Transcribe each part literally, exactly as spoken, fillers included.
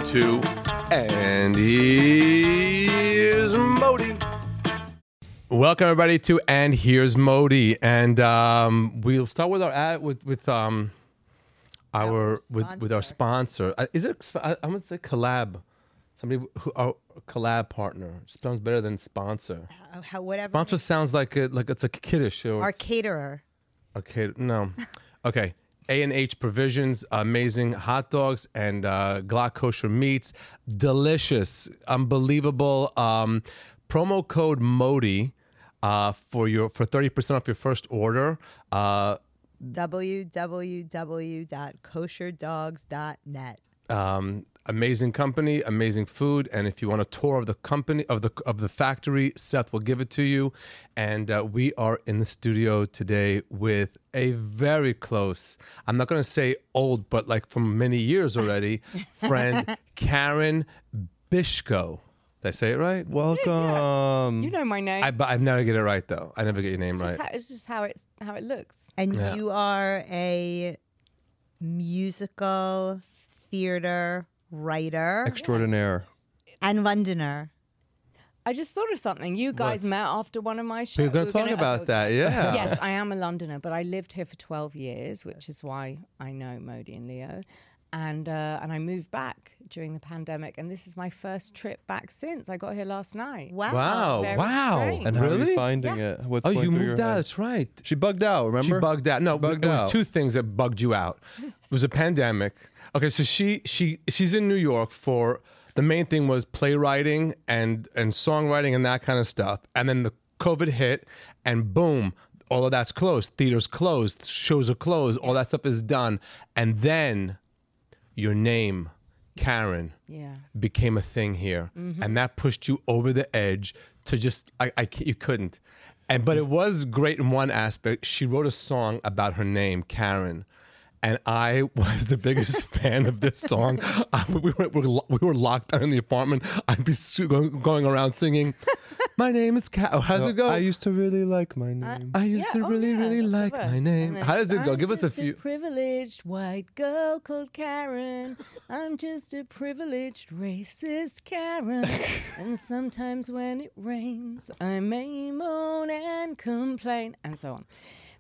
to And Here's Modi. Welcome everybody to And Here's Modi, and um, we'll start with our ad with with um our, our with with our sponsor. Uh, is it? I, I'm gonna say collab. Somebody who our collab partner sounds better than sponsor. Uh, how, whatever. Sponsor sounds like a, like it's a kiddish. Or our caterer. Okay, no, okay. A and H Provisions, amazing hot dogs and uh, Glock kosher meats, delicious, unbelievable. Um, promo code Modi uh, for your for thirty percent off your first order. Uh, w w w dot kosher dogs dot net. Um, amazing company, amazing food, and if you want a tour of the company of the of the factory, Seth will give it to you. And uh, we are in the studio today with a very close, I'm not going to say old, but like from many years already, friend Karen Bishko. Did I say it right? Welcome. You know my name. I, but I never get it right though. I never get your name it's right. Just how, it's just how it's how it looks. And Yeah. you are a musical theater writer Extraordinaire. and Londoner. I just thought of something. You guys What? met after one of my shows. We're going We to were talk gonna- about that. Yeah. Yes, I am a Londoner, but I lived here for twelve years, which is why I know Modi and Leo. And uh, and I moved back during the pandemic, and this is my first trip back since. I got here last night. Wow. Wow. Very Wow. strange. And how are Really? you finding it? What's Oh, going you through moved your out. head? That's right. She bugged out, remember? She bugged out. No, bugged there was out. two things that bugged you out. It was a pandemic. Okay, so she she she's in New York for the main thing was playwriting and and songwriting and that kind of stuff. And then the COVID hit, and boom, all of that's closed. Theaters closed, shows are closed, all that stuff is done. And then your name, Karen, Yeah. became a thing here, and that pushed you over the edge to just I, I can't- you couldn't. And but it was great in one aspect. She wrote a song about her name, Karen, and I was the biggest fan of this song. I, we, were, we, were, we were locked down in the apartment. I'd be su- going, going around singing, "My name is Karen." Oh, how does No, it go? I used to really like my name. I used Yeah, to oh, really, yeah, really that's the like verse. my And name. then, How does it go? I'm Give us a just few. privileged white girl called Karen. I'm just a privileged racist Karen. And sometimes when it rains, I may moan and complain, and so on.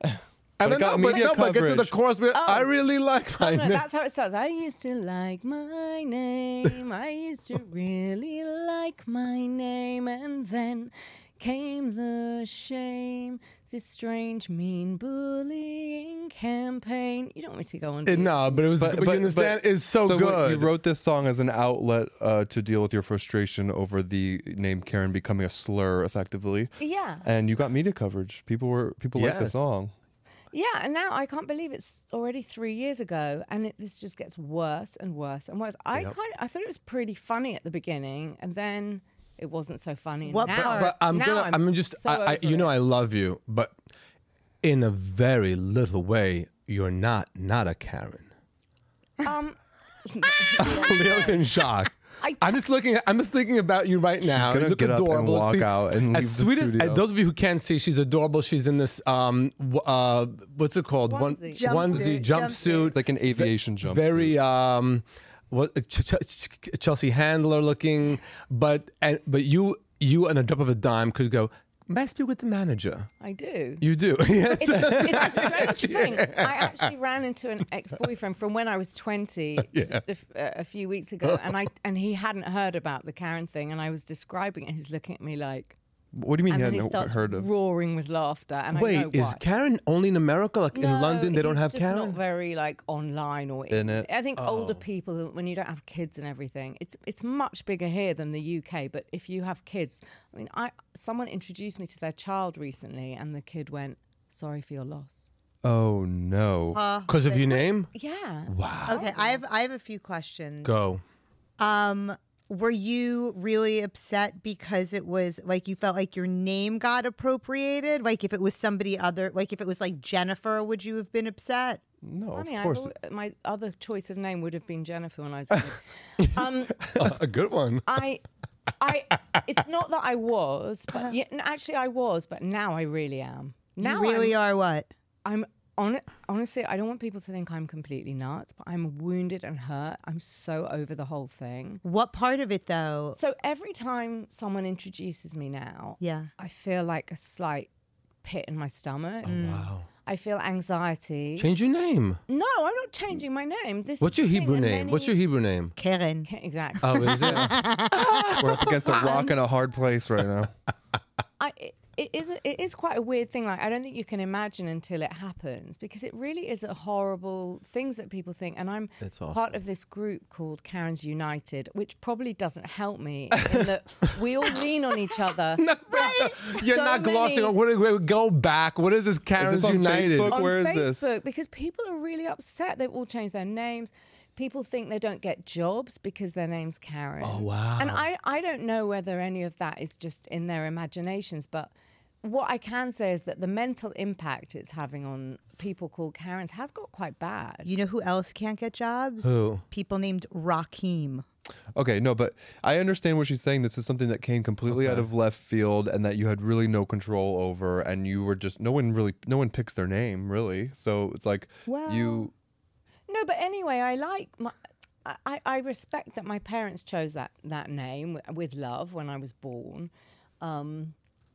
And But then it got no, but, media no, but get to the coverage. chorus. Where I really like my Oh, no, name. that's how it starts. I used to like my name. I used to really like my name. And then came the shame, this strange, mean bullying campaign. You don't want me to go on. do It- you? no, but it was. But, you understand? it's so, so what- good. You wrote this song as an outlet uh, to deal with your frustration over the name Karen becoming a slur, effectively. Yeah. And you got media coverage. People were people liked the Yes. song. Yeah, and now I can't believe it's already three years ago, and it, this just gets worse and worse and worse. I Yep. kind of, I thought it was pretty funny at the beginning, and then it wasn't so funny. What now, part? But I'm now gonna. I'm, I'm, just. So I, I, over you know, it. I love you, but in a very little way, you're not not a Karen. um, Leo's in shock. I- I'm just looking. I'm just thinking about you right now. gonna You look get up and adorable. walk Sweet- out and as leave the sweet as, studio. and those of you who can't see, she's adorable. She's in this um w- uh what's it called? One Onesie. onesie Jumpsuit. jumpsuit. It's like an aviation jump. Very um what Ch- Ch- Ch- Chelsea Handler looking, but and but you you on a drop of a dime could go, "May I speak with the manager?" I do. You do. Yes. It's, it's a strange thing. I actually ran into an ex-boyfriend from when I was twenty, Yeah. just a, f- a few weeks ago, and I and he hadn't heard about the Karen thing, and I was describing it, and he's looking at me like, What do you mean and you then he hadn't starts heard of? roaring with laughter, and I know Wait, is why. Karen only in America? Like in No, London, they don't he's have just Karen? Not very like online or In it? I think older Oh. people, when you don't have kids and everything, it's it's much bigger here than the U K. But if you have kids, I mean, I someone introduced me to their child recently, and the kid went, "Sorry for your loss." Oh no. Uh, Because of your name? Yeah. Wow. okay, I have I have a few questions. Go. Um, were you really upset because it was like you felt like your name got appropriated? Like if it was somebody other, like if it was like Jennifer, would you have been upset? no, Funny, of I've course. al- my other choice of name would have been Jennifer when I was. a kid. um, A good one. I, I, it's not that I was, but yeah, n- actually I was, but now I really am. Now you really I'm, are what? I'm hon- honestly, I don't want people to think I'm completely nuts, but I'm wounded and hurt. I'm so over the whole thing. What part of it though? So every time someone introduces me now, Yeah. I feel like a slight pit in my stomach. Wow. I feel anxiety. Change your name. No, I'm not changing my name. This What's is your the thing, Hebrew and name? many- What's your Hebrew name? Karen. Exactly. Oh, is it? We're up against a rock and a hard place right now. I, it, it is a, it is quite a weird thing. Like I don't think you can imagine until it happens, because it really is a horrible things that people think. And I'm It's awful. part of this group called Karen's United, which probably doesn't help me in that we all lean on each other. You're So not glossing many- on. What, wait, go back. What is this? Karen's on United. Facebook? on Where is Facebook this? because people are really upset. They've all changed their names. People think they don't get jobs because their name's Karen. Oh, wow. And I, I don't know whether any of that is just in their imaginations, but what I can say is that the mental impact it's having on people called Karens has got quite bad. You know who else can't get jobs? Who? People named Rakim. Okay, no, but I understand what she's saying. This is something that came completely out of left field and that you had really no control over, and you were just no one really no one picks their name really. So it's like Well- you No, but anyway, I like my. I, I respect that my parents chose that, that name w- with love when I was born. Um,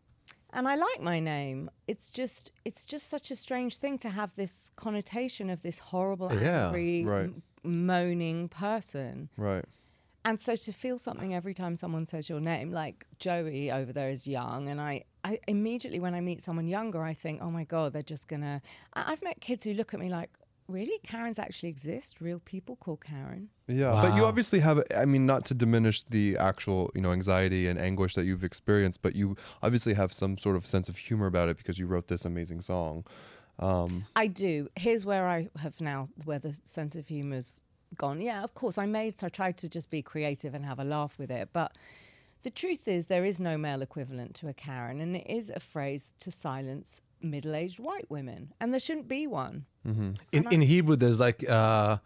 and I like my name. It's just it's just such a strange thing to have this connotation of this horrible, Yeah, angry, right. m- moaning person. right. And so to feel something every time someone says your name, like Joey over there is young, and I, I immediately when I meet someone younger, I think, oh my God, they're just gonna. I, I've met kids who look at me like, really, Karens actually exist? Real people called Karen? Yeah, but you Wow. obviously have, I mean, not to diminish the actual, you know, anxiety and anguish that you've experienced, but you obviously have some sort of sense of humor about it because you wrote this amazing song. Um, I do. Here's where I have now, where the sense of humor's gone. Yeah, of course, I made, so I tried to just be creative and have a laugh with it. But the truth is, there is no male equivalent to a Karen, and it is a phrase to silence middle-aged white women, and there shouldn't be one. In, in Hebrew, there's like uh,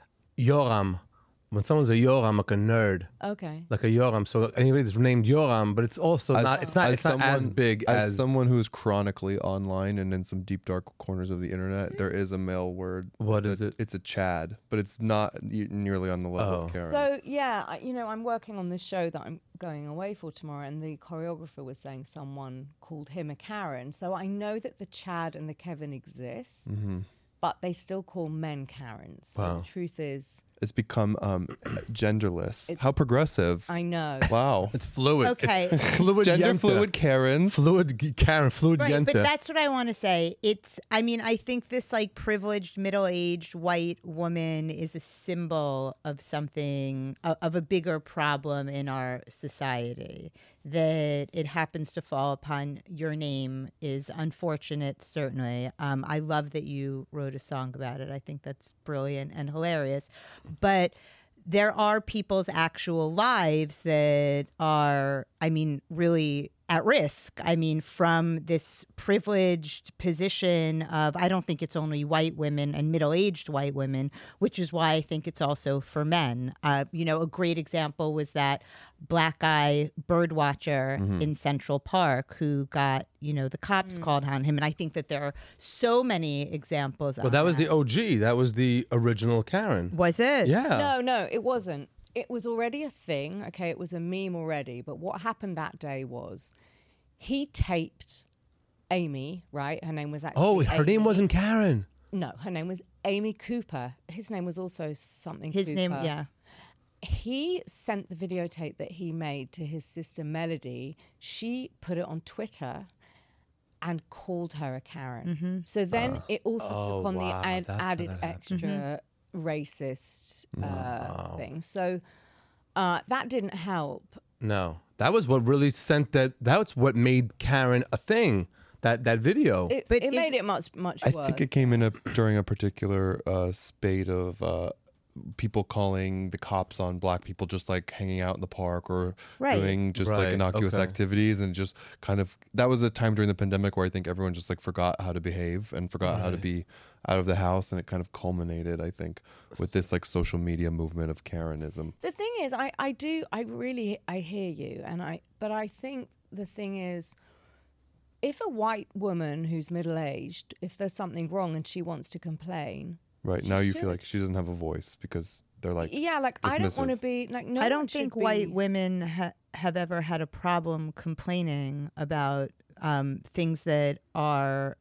Yoram. When someone's a Yoram, like a nerd, Okay. like a Yoram. So anybody that's named Yoram, but it's also not. It's not. It's not as big as, as. someone who is chronically online and in some deep dark corners of the internet. There is a male word. What It's is a- it? It's a Chad, but it's not y- nearly on the level Oh. of Karen. So yeah, I, you know, I'm working on this show that I'm going away for tomorrow, and the choreographer was saying someone called him a Karen. So I know that the Chad and the Kevin exist, but they still call men Karens. So Wow. the truth is, it's become um, genderless. It's- How progressive! I know. Wow. it's fluid. Okay. It's fluid. Gender yenta. fluid Karen. Fluid g- Karen. Fluid Right, yenta. but that's what I want to say. It's, I mean, I think this like privileged middle-aged white woman is a symbol of something, of, of a bigger problem in our society. That it happens to fall upon your name is unfortunate, certainly. Um, I love that you wrote a song about it. I think that's brilliant and hilarious. But there are people's actual lives that are, I mean, really at risk. I mean, from this privileged position of, I don't think it's only white women and middle-aged white women, which is why I think it's also for men. Uh, you know, a great example was that black guy bird watcher in Central Park who got, you know, the cops called on him. And I think that there are so many examples of well, that was the O G. That was the original Karen. Was it? Yeah. No, no, it wasn't. It was already a thing. Okay, it was a meme already. But what happened that day was he taped Amy, right? Her name was actually Oh, her name Amy. wasn't Karen. No, her name was Amy Cooper. His name was also something His Cooper. name, yeah. He sent the videotape that he made to his sister Melody. She put it on Twitter and called her a Karen. So then it also Oh, took on wow, the ad- that's how added that happened. extra racist uh, thing. So uh, that didn't help. No, that was what really sent that. That's what made Karen a thing. That that video. It, But it is- made it much, much I worse. think it came in a during a particular uh, spate of uh, people calling the cops on black people just like hanging out in the park or Right. doing just Right, like innocuous okay. activities and just kind of that was a time during the pandemic where I think everyone just like forgot how to behave and forgot how to be out of the house, and it kind of culminated, I think, with this like social media movement of Karenism. The thing is, I, I do, I really, I hear you, and I, but I think the thing is, if a white woman who's middle aged, if there's something wrong and she wants to complain, Right She now, you should. feel like she doesn't have a voice because they're like, yeah, like I don't want to dismissive. be like no. I one don't should think be- white women ha- have ever had a problem complaining about um, things that are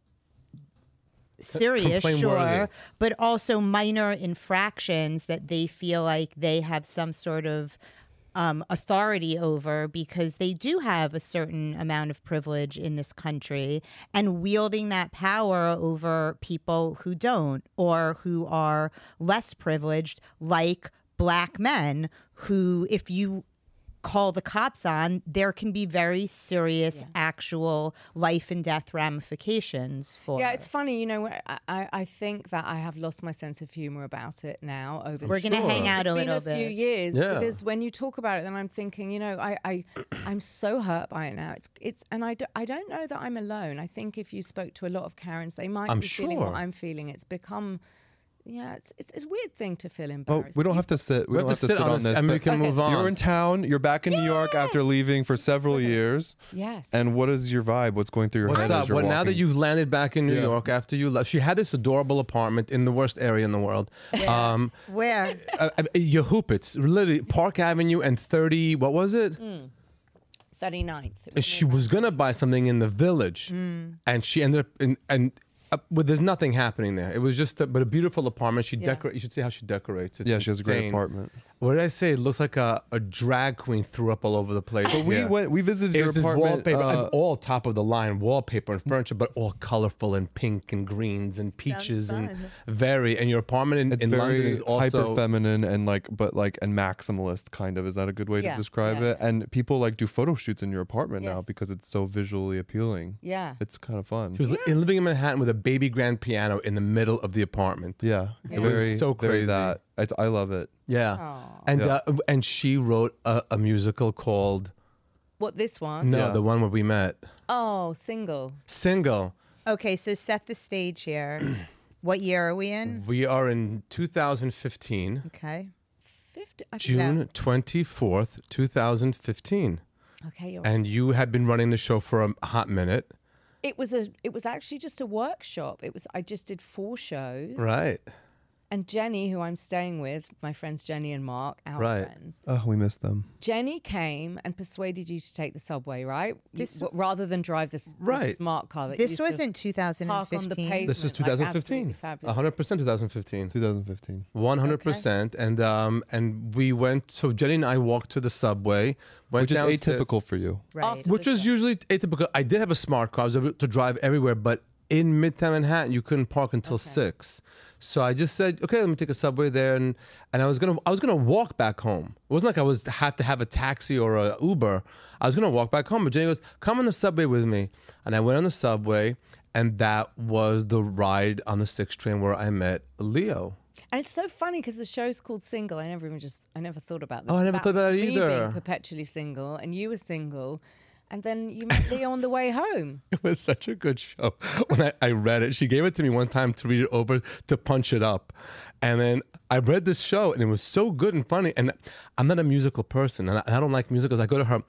serious, complain-worthy. sure, but also minor infractions that they feel like they have some sort of um, authority over because they do have a certain amount of privilege in this country, and wielding that power over people who don't or who are less privileged, like black men, who, if you call the cops on, there can be very serious, actual life and death ramifications for. Yeah, it's funny, you know. I, I I think that I have lost my sense of humor about it now. Over We're gonna Sure. hang out a It's been little a bit. few years Yeah. because when you talk about it, then I'm thinking, you know, I, I I'm so hurt by it now. It's it's and I, do, I don't know that I'm alone. I think if you spoke to a lot of Karens, they might I'm be feeling what sure. I'm feeling. It's become, yeah, it's it's, it's a weird thing to feel "Oh, embarrassed. we don't have to sit. We, We don't have to sit on this, this." and we but can Okay. move on. You're in town. You're back in New York after leaving for several years. Yes. And what is your vibe? What's going through your What's head up? as you're Well, now that walking? you've landed back in New Yeah. York after you left, she had this adorable apartment in the worst area in the world. Um, Where? uh, uh, Yahupits, literally Park Avenue and thirty. What was it? thirty-ninth. It And was she near was gonna buy something in the village, and she ended up in and. Uh, well, there's nothing happening there. It was just, a, but a beautiful apartment. She Yeah. decorate. You should see how she decorates. It's yeah, she has a great insane. apartment. What did I say? It looks like a, a drag queen threw up all over the place. But we Yeah. went. We visited It your was just apartment. wallpaper, uh, and all top of the line wallpaper and furniture, but all colorful and pink and greens and peaches and fun. very. And your apartment in, it's in London very is also hyper feminine and like, but like, and maximalist kind of. Is that a good way Yeah, to describe yeah. it? And people like do photo shoots in your apartment now Yes. because it's so visually appealing. Yeah. It's kind of fun. She was li- living in Manhattan with a baby grand piano in the middle of the apartment. Yeah, it's It was very so very crazy. that. It's, I love it. Yeah, Aw. and Yeah. Uh, and she wrote a, a musical called What, this one? no, Yeah. the one where we met, Oh, single. Single. Okay, so set the stage here. What year are we in? We are in two thousand fifteen, Okay. fifty. I think June twenty-fourth, two thousand fifteen, that- Okay, you're and you had been running the show for a hot minute, It was a. It was actually just a workshop. It was. I just did four shows, right? and Jenny, who I'm staying with, my friends Jenny and Mark, our Right. friends. Oh, we missed them. Jenny came and persuaded you to take the subway, right? You- This- w- rather than drive this, this Right. smart car. That This used to wasn't two thousand park on the fifteen. pavement. This is like, two thousand fifteen, absolutely fabulous. one hundred percent two thousand fifteen. twenty fifteen. one hundred percent. And um and we went, so Jenny and I walked to the subway, went Which is downstairs, atypical for you. Right. After which the was show. usually atypical. I did have a smart car, I was able to drive everywhere, but in Midtown Manhattan, you couldn't park until Okay. six. So I just said, okay, let me take a subway there, and and I was gonna I was gonna walk back home. It wasn't like I was have to have a taxi or a Uber. I was gonna walk back home, but Jenny goes, come on the subway with me, and I went on the subway, and that was the ride on the six train where I met Leo. And it's so funny because the show's called Single. I never even just. I never thought about this. Oh, I never thought about was that me either. being perpetually single, and you were single, and then you met Leo on the way home. It was such a good show. When I, I read it, she gave it to me one time to read it over to punch it up. And then I read this show and it was so good and funny. And I'm not a musical person and I, and I don't like musicals. I go to her,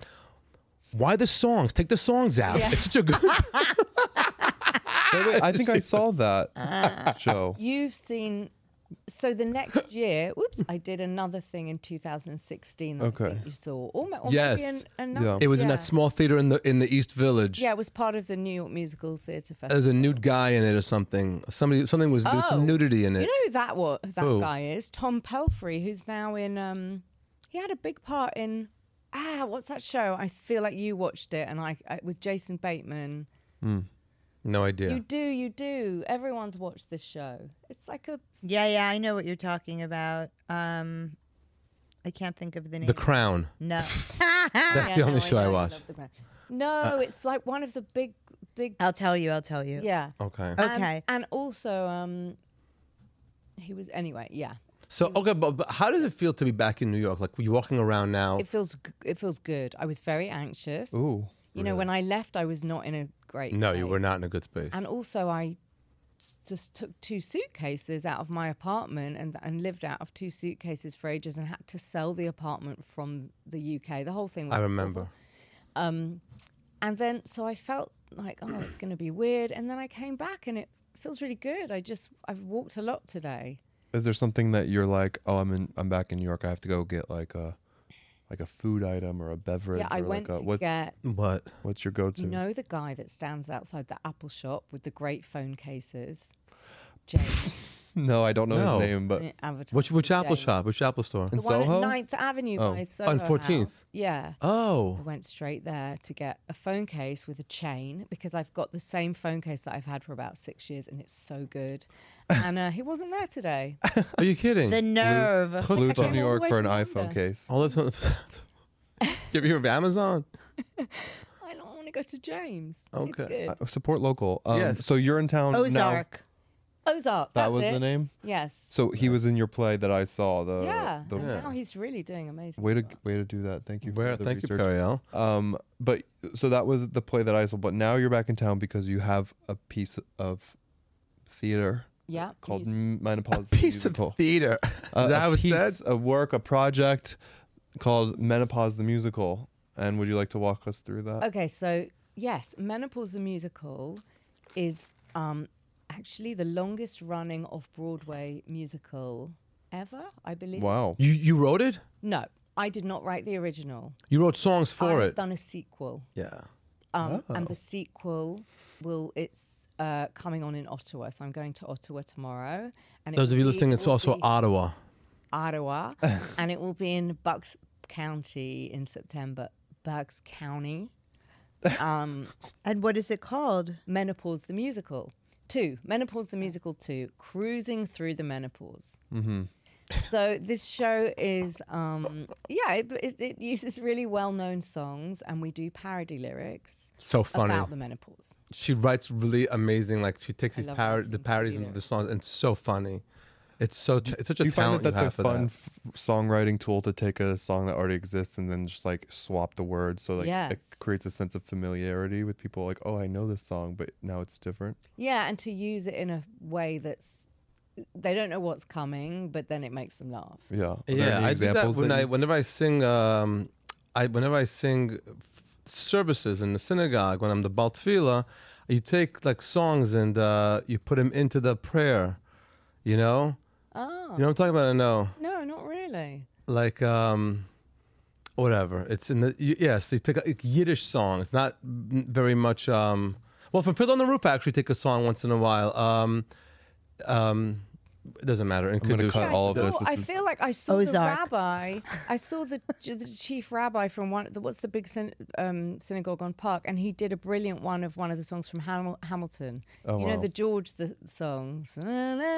why the songs? Take the songs out. Yeah. It's such a good Wait, wait, I think I saw that show. You've seen. So the next year, oops, I did another thing in two thousand sixteen. That I Okay. think you saw. Or, ma- or Yes. maybe an, another, Yeah. It was in yeah. that small theater in the in the East Village. Yeah, it was part of the New York Musical Theatre Festival. There's a nude guy in it or something. Somebody something was there was Oh. some nudity in it. You know who that what that Who? guy is? Tom Pelfrey, who's now in. Um, he had a big part in. Ah, what's that show? I feel like you watched it, and I, I with Jason Bateman. No idea. You do, you do. Everyone's watched this show. It's like a. Yeah, yeah, I know what you're talking about. Um, I can't think of the name. The Crown. No. That's Yeah, the only no, show I know, watched. love The Crown. No, it's like one of the big, big. I'll tell you. I'll tell you. Yeah. Okay. And- Okay. And, also, um, he was anyway. Yeah. So okay, but, but how does it feel to be back in New York? Like you're walking around now. It feels. g- It feels good. I was very anxious. Ooh. You know, when I left, I was not in a great. No, you place. were not in a good space. And also, I s- just took two suitcases out of my apartment and and lived out of two suitcases for ages and had to sell the apartment from the U K. The whole thing was I remember. awful. Um, and then, so I felt like, oh, it's going to be weird. And then I came back and it feels really good. I just, I've walked a lot today. Is there something that you're like, oh, I'm in, I'm back in New York. I have to go get like a, like a food item or a beverage. Yeah, I or went like a, to what, get, What? What's your go-to? you know, the guy that stands outside the Apple shop with the great phone cases? James. No, I don't know No. his name, but Advertising Which which for Apple James. shop? Which Apple store? In The one Soho? at Ninth Avenue Oh. by Soho On fourteenth. House. Yeah. Oh. I went straight there to get a phone case with a chain because I've got the same phone case that I've had for about six years and it's so good. And uh, he wasn't there today. Are you kidding? The nerve. flew I to came New all the York way for an from iPhone London. case. All this. You ever hear of Amazon? I don't want to go to James. Okay. It's good. Uh, support local. Um, Yes. So you're in town now. Ozark. Ozark. That that's was it. the name. Yes. So he was in your play that I saw. The yeah. The, and Yeah. now he's really doing amazing. Way to work. way to do that. Thank you for Where? the Thank research. you, Periel. Um, but so that was the play that I saw. But now you're back in town because you have a piece of theater Yeah. called he's- M- Menopause Piece the Musical. of theater. Uh, Is that a how it piece, said? a work, a project called Menopause the Musical. And would you like to walk us through that? Okay, so yes, Menopause the Musical is um, actually the longest running off-Broadway musical ever, I believe. Wow. You you wrote it? No, I did not write the original. You wrote songs for I've it. done a sequel. Yeah. Um, And Oh. the sequel will, it's uh, coming on in Ottawa. So I'm going to Ottawa tomorrow. And it Those of will you be- listening, it it's will also be Ottawa. Ottawa. And it will be in Bucks County in September. Bucks County. Um, And what is it called? Menopause the Musical. Two. Menopause the Musical two. Cruising through the menopause. Mm-hmm. So this show is, um, yeah, it, it, it uses really well-known songs, and we do parody lyrics So funny. about the menopause. She writes really amazing. Like she takes I these love parod- writing the parodies funny of the songs, and it's so funny. It's so t- it's such a Do you find talent that that's you a have for fun that. f- songwriting tool to take a song that already exists and then just like swap the words so like Yes. it creates a sense of familiarity with people like, oh, I know this song, but now it's different. Yeah, and to use it in a way that's, they don't know what's coming, but then it makes them laugh. Yeah. Are there Yeah, any I do that examples when that I you- whenever I sing. Um, I whenever I sing f- services in the synagogue when I'm the Bal Tefillah, you take like songs and uh, you put them into the prayer. You know, Oh, you know what I'm talking about? I know. no, not really. Like um whatever it's in the y- yes they take a Yiddish song. It's not m- very much um well from Fiddle on the Roof I actually take a song once in a while. um um it doesn't matter. In I'm gonna Kiddush. cut I all of saw- this. This I is- feel like I saw Ozark. the rabbi. I saw the, the chief rabbi from one. The, what's the big syn- um, synagogue on Park? And he did a brilliant one of one of the songs from Hamil- Hamilton. Oh, you know wow. the George the songs. I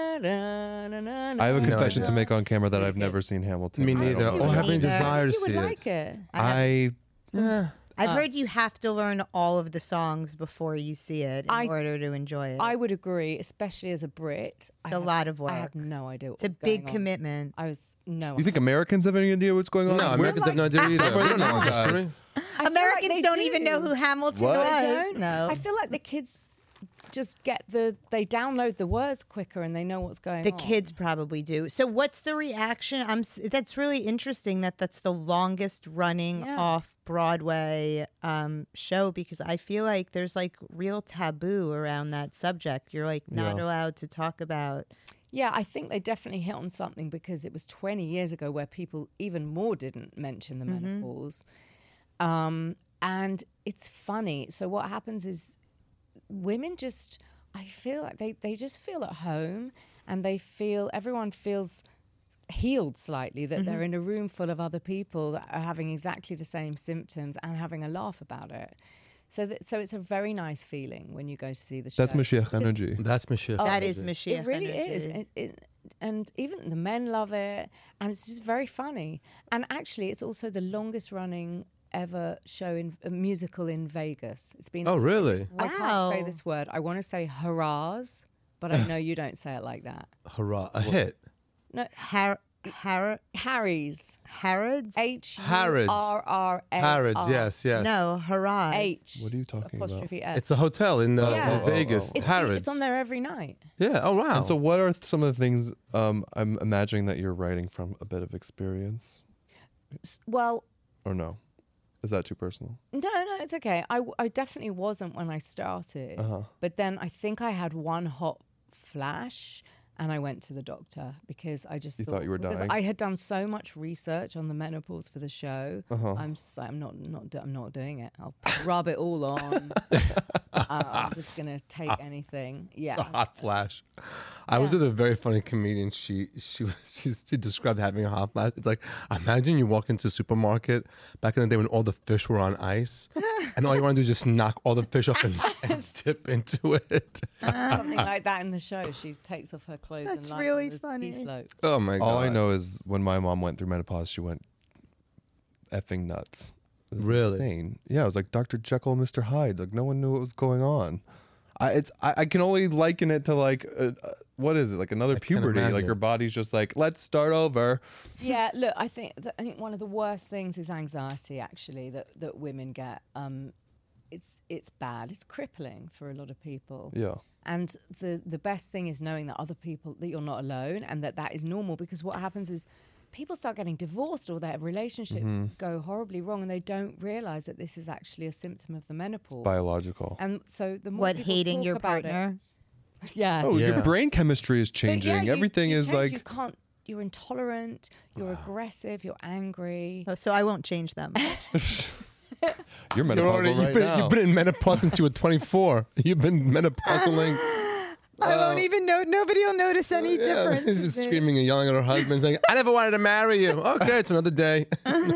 I have a No confession to idea. make on camera that Really I've good. never seen Hamilton. Me I don't neither. know Oh, I that. have any neither. desire to You would see it. like it. I have, I Eh. I've Uh, heard you have to learn all of the songs before you see it in I- order to enjoy it. I would agree, especially as a Brit. I It's a had- lot of I work. had no idea. What It's a was big going on. commitment. I was no. you think Americans have any idea what's going on? No, We're- Americans have no idea either. Somewhere We don't in know the history. I feel like Americans they don't do. even know who Hamilton What? was. They don't? No. I feel like the kids just get the they download the words quicker and they know what's going The on. kids probably do. So, what's the reaction? I'm. s- That's really interesting that that's the longest running Yeah. off Broadway um, show because I feel like there's like real taboo around that subject. You're like not Yeah. allowed to talk about. Yeah, I think they definitely hit on something because it was twenty years ago where people even more didn't mention the menopause. Um, and it's funny. So what happens is women just, I feel like they, they just feel at home and they feel, everyone feels healed slightly that they're in a room full of other people that are having exactly the same symptoms and having a laugh about it. So that, so it's a very nice feeling when you go to see the show. That's Mashiach energy. That's Mashiach. That energy. is Mashiach. It really energy. is. It, it, and even the men love it. And it's just very funny. And actually, it's also the longest running ever show in a musical in Vegas. It's been. Oh, really? I can't say Wow. this word. I want to say hurrahs, but I know you don't say it like that. Hurrah! A hit. No, Har- Har- Harry's. Harrods? H U Harrods. R R A R. Harrods. Yes, yes. No, Harrods. H. What are you talking about? apostrophe S. It's a hotel in, uh, Yeah. in Oh, oh, Vegas. oh. It's, Harrods. it's on there every night. Yeah. Oh wow. And so, what are th- some of the things um, I'm imagining that you're writing from a bit of experience, S- Well, or no? Is that too personal? No, no, it's okay. I, w- I definitely wasn't when I started. Uh-huh. But then I think I had one hot flash and I went to the doctor because I just You thought, thought you were because dying? I had done so much research on the menopause for the show. Uh-huh. I'm just like, I'm not not do- I'm not doing it. I'll rub it all on. uh, I'm just gonna take anything. A Yeah. hot flash. I was Yeah. with a very funny comedian. She she she, she described having a hot flash. It's like, imagine you walk into a supermarket back in the day when all the fish were on ice, and all you want to do is just knock all the fish off and, and dip into it. Something like that in the show. She takes off her clothes That's and lies really on the funny. ski slope. Oh my god! All I know is when my mom went through menopause, she went effing nuts. It was Really? insane. Yeah, it was like Doctor Jekyll and Mister Hyde. Like no one knew what was going on. I it's I, I can only liken it to like uh, uh, what is it like another I can't puberty? Like imagine. your body's just like let's start over. Yeah, look, I think th- I think one of the worst things is anxiety. Actually, that that women get. Um, it's it's bad. It's crippling for a lot of people. Yeah. And the the best thing is knowing that other people, that you're not alone, and that that is normal. Because what happens is people start getting divorced or their relationships Mm-hmm. go horribly wrong, and they don't realize that this is actually a symptom of the menopause. Biological. And so the more What, people hating talk your about it- partner? yeah. Oh, Yeah. your brain chemistry is But yeah, changing. you- Everything you is change, like you can't. You're intolerant. You're aggressive. You're angry. Oh, so I won't change them. you're You're menopausal already, right you've, been, now. you've been in menopause since you were twenty-four. You've been menopausaling. I won't even know. Nobody will notice any Yeah, difference. she's just screaming and yelling at her husband, saying, "I never wanted to marry you." Okay, it's another day.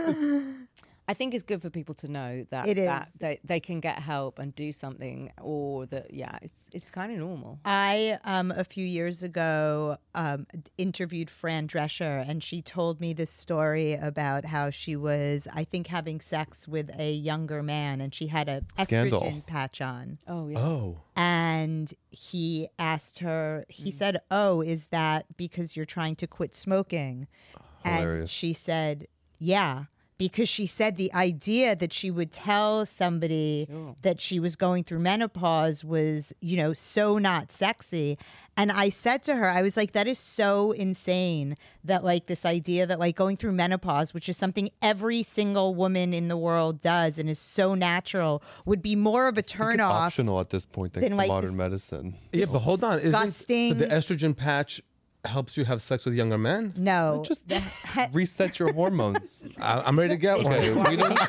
I think it's good for people to know that It is. that they, they can get help and do something, or that yeah, it's it's kind of normal. I um a few years ago um d- interviewed Fran Drescher, and she told me this story about how she was, I think, having sex with a younger man, and she had a Scandal. estrogen patch on, Oh yeah. Oh, and he asked her. He said, "Oh, is that because you're trying to quit smoking?" And Hilarious. she said, "Yeah." Because she said the idea that she would tell somebody Sure. that she was going through menopause was, you know, so not sexy. And I said to her, I was like, that is so insane that like this idea that like going through menopause, which is something every single woman in the world does and is so natural, would be more of a I think turn it's off. optional at this point thanks Then, to like, modern this- medicine. yeah, but hold on. Isn't Disgusting. the estrogen patch helps you have sex with younger men? No. Just reset your hormones. I, I'm ready to get one. Okay, we don't,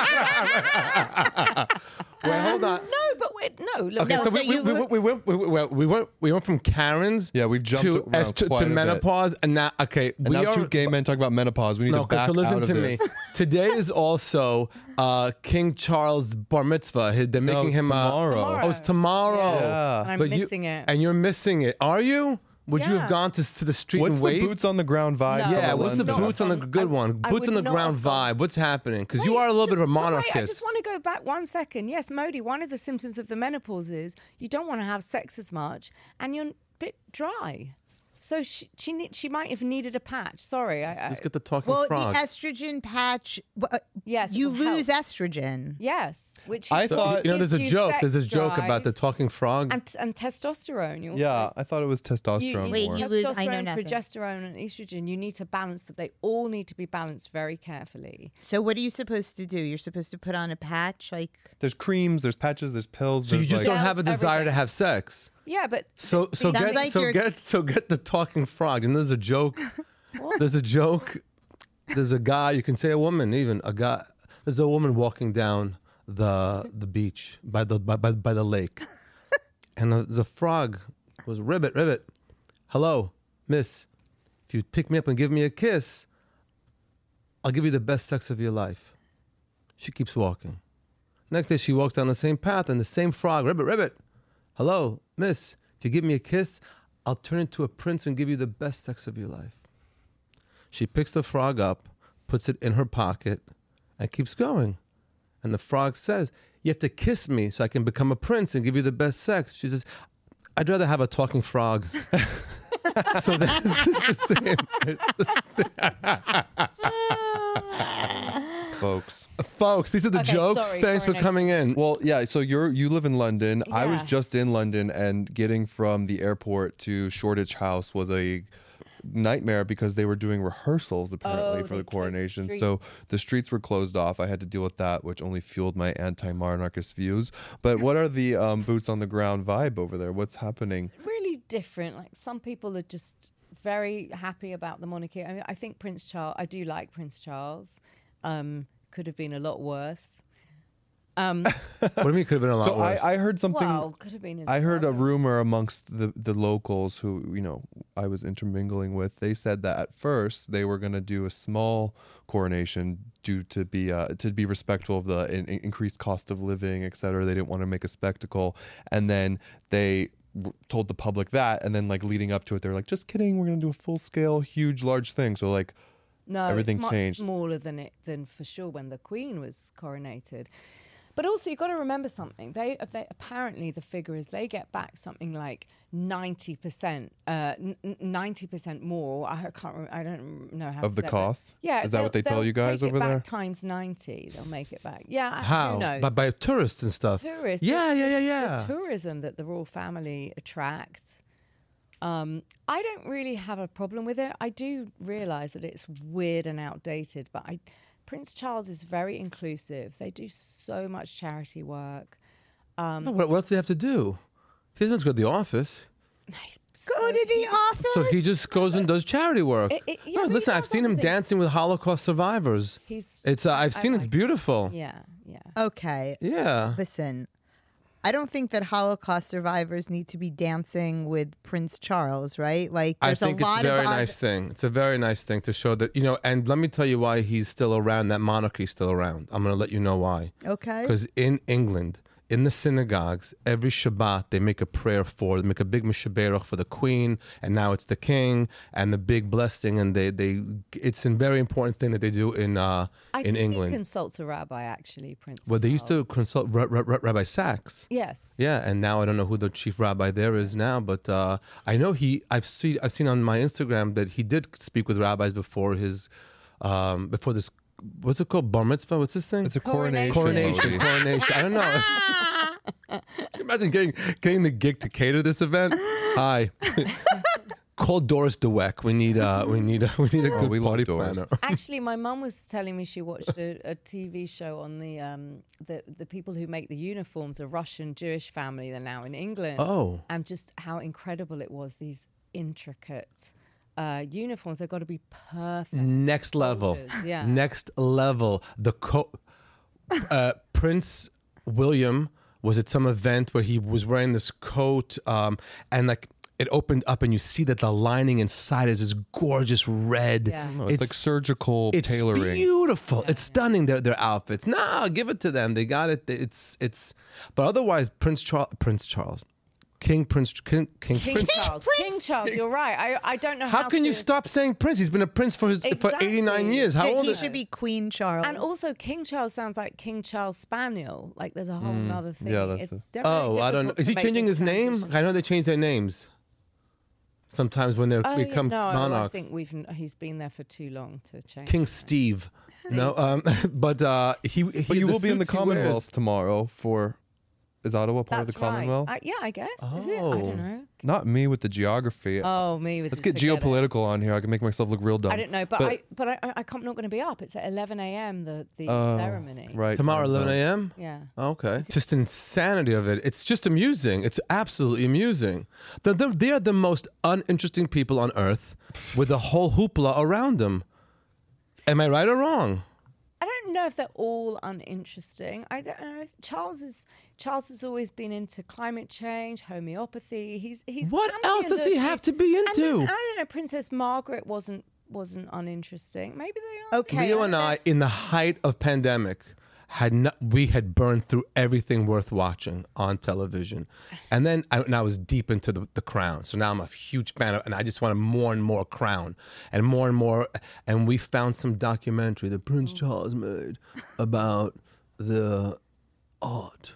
Wait, hold on. No, but wait, no. Look, Okay, No, so so we, we, you we, look- we went we, we, we went we went from Karens Yeah, we've jumped to around est- to, quite to a bit. menopause, and now okay, and we now are two gay men talking about menopause. We need no. to Okay, back so listen out of to this. me. Today is also uh, King Charles' bar mitzvah. He- They're No, making it's him uh, tomorrow. oh, it's tomorrow. Yeah. and I'm But you- missing it. And you're missing it. Are you? Would you Yeah. have gone to to the street What's and the wait? boots on the ground vibe? No. from Yeah, a what's the London? boots on the Not good fun. one? I Boots on the would not ground have gone. vibe. What's happening? Because you Wait, are a little just- bit of a but wait, monarchist. I just want to go back one second. Yes, Modi, one of the symptoms of the menopause is you don't want to have sex as much and you're a bit dry. So she she, need, she might have needed a patch. Sorry. I, I, Just get the talking well, frog. the estrogen patch, uh, yes, it you will lose help. estrogen. Yes. Which I So, thought- you know, there's a gives you joke. sex There's a joke drive about the talking frog. and, and testosterone. You Yeah, also- I thought it was testosterone You, Wait, more. you lose- I know testosterone, nothing. progesterone, and estrogen. You need to balance that. They all need to be balanced very carefully. So what are you supposed to do? You're supposed to put on a patch, like There's creams, there's patches, there's pills. so you there's just like, don't have a Gels, desire to everything. have sex. Yeah, but So so Sounds get like so you're- get so get the talking frog. And there's a joke. There's a joke. There's a guy. You can say a woman even a guy. There's a woman walking down the the beach by the by by, by the lake, and a, the frog was ribbit ribbit. Hello, miss. If you pick me up and give me a kiss, I'll give you the best sex of your life. She keeps walking. Next day she walks down the same path and the same frog, ribbit ribbit. Hello, miss. If you give me a kiss, I'll turn into a prince and give you the best sex of your life. She picks the frog up, puts it in her pocket, and keeps going. And the frog says, you have to kiss me so I can become a prince and give you the best sex. She says, I'd rather have a talking frog. So that's the same. It's the folks. same. Folks, these are the Okay, jokes. sorry Thanks for for an coming in. Well, yeah. So you're you live in London. I was Yeah. just in London, and getting from the airport to Shoreditch House was a nightmare because they were doing rehearsals apparently Oh, for they the closed the coronation. streets. So the streets were closed off. I had to deal with that, which only fueled my anti-monarchist views. But what are the um, boots on the ground vibe over there? What's happening? Really different. Like some people are just very happy about the monarchy. I mean, I think Prince Charles. I do like Prince Charles. Um, could have been a lot worse. Um, What do you mean could have been a lot So worse? I, I heard something. well, could have been. his I heard a brother. rumor amongst the, the locals who, you know, I was intermingling with. They said that at first they were going to do a small coronation due to be uh, to be respectful of the in, in- increased cost of living, et cetera. They didn't want to make a spectacle. And then they w- told the public that. And then, like, leading up to it, they're like, just kidding. We're going to do a full scale, huge, large thing. So, like, No, everything it's much changed. smaller than it than for sure when the Queen was coronated. But also, you've got to remember something. They, they apparently the figure is they get back something like ninety percent, uh, ninety percent more. I can't. Remember, I don't know how of to the say cost? That. Yeah, Is that what they they'll- tell they'll you guys take over it back there? Times ninety, they'll make it back. Yeah, How? Who knows? By, by tourists and stuff. Tourists. Yeah, yeah, yeah, The yeah. tourism that the royal family attracts. Um, I don't really have a problem with it. I do realise that it's weird and outdated, but I, Prince Charles is very inclusive. They do so much charity work. Um, No, what, what else do they have to do? He doesn't have to go to the office. Go to the office. So he just goes and does charity work. It- it- yeah, no, but he listen, I've does seen him other things. dancing with Holocaust survivors. He's. It's uh, I've I seen it's like- beautiful. Yeah, yeah. Okay, Yeah. listen. I don't think that Holocaust survivors need to be dancing with Prince Charles, right? Like, I there's think a it's a lot very of nice thing. It's a very nice thing to show that, you know, and let me tell you why he's still around, that monarchy's still around. I'm going to let you know why. Okay. Because in England, in the synagogues, every Shabbat, they make a prayer for, they make a big Mishaberach for the Queen, and now it's the King, and the big blessing, and they, they it's a very important thing that they do in uh, I in think England. he consults a rabbi, actually, Prince. Well, they used to Charles. consult Ra- Ra- Ra- Rabbi Sachs. Yes. Yeah, and now I don't know who the chief rabbi there is now, but uh, I know he. I've seen. I've seen on my Instagram that he did speak with rabbis before his, um, before this. What's it called? Bar mitzvah? What's this thing? it's a Coronation. coronation. coronation. Modi. Coronation. I don't know. Can you imagine getting getting the gig to cater this event? Hi. Call Doris Dweck. We need uh we need a we need a good Oh, we love party Doris. planner. Actually, my mum was telling me she watched a, a T V show on the um the the people who make the uniforms, a Russian Jewish family. They're now in England. Oh. And just how incredible it was. These intricate uh, uniforms. They've got to be perfect. Next level. Soldiers, yeah. Next level. The co- uh, Prince William was at some event where he was wearing this coat, um, and like it opened up, and you see that the lining inside is this gorgeous red. Yeah. No, it's, like surgical It's tailoring. beautiful. It's stunning. Their their outfits. No, give it to them. They got it. It's it's. But otherwise, Prince Charles, Prince Charles, King Prince King King, King Prince. Charles. King Charles. You're right. I I don't know how. How can you to- stop saying Prince? He's been a prince for his for Exactly. eighty-nine years. How He- old he is should be Queen Charles. And also, King Charles sounds like King Charles Spaniel. Like there's a whole nother thing. Yeah, that's it's a- very Oh, I don't know. difficult Is to he make changing this his name? transition. I know they change their names. Sometimes when they Oh, yeah, become no, I monarchs. think we've he's been there for too long to change. King that. Steve. No, um, but uh, he, he. But you will be in the suits he Commonwealth wears- tomorrow for. Is Ottawa part That's of the Commonwealth? right. I, yeah, I guess. Is it? I Oh. don't know. Not me with the geography. Oh, me with. Let's the- get forget it. geopolitical on here. I can make myself look real dumb. I don't know, but, But- I but I, I, I'm not going to be up. It's at eleven a.m. the the Oh, ceremony. Right. Tomorrow, time eleven zones. a.m. Yeah. Okay. Just insanity of it. It's just amusing. It's absolutely amusing. They're, they're, they are the most uninteresting people on earth with a whole hoopla around them. Am I right or wrong? I don't know if they're all uninteresting. I don't know. Charles is Charles has always been into climate change, homeopathy. He's he's. What else championed does he of- have to be And then, into? I don't know. Princess Margaret wasn't wasn't uninteresting. Maybe they are. Okay. Leo and I, in the height of pandemic, had not, we had burned through everything worth watching on television, and then I, and I was deep into the, the Crown. So now I'm a huge fan of, and I just wanted more and more Crown, and more and more. And we found some documentary that Prince Charles made about the art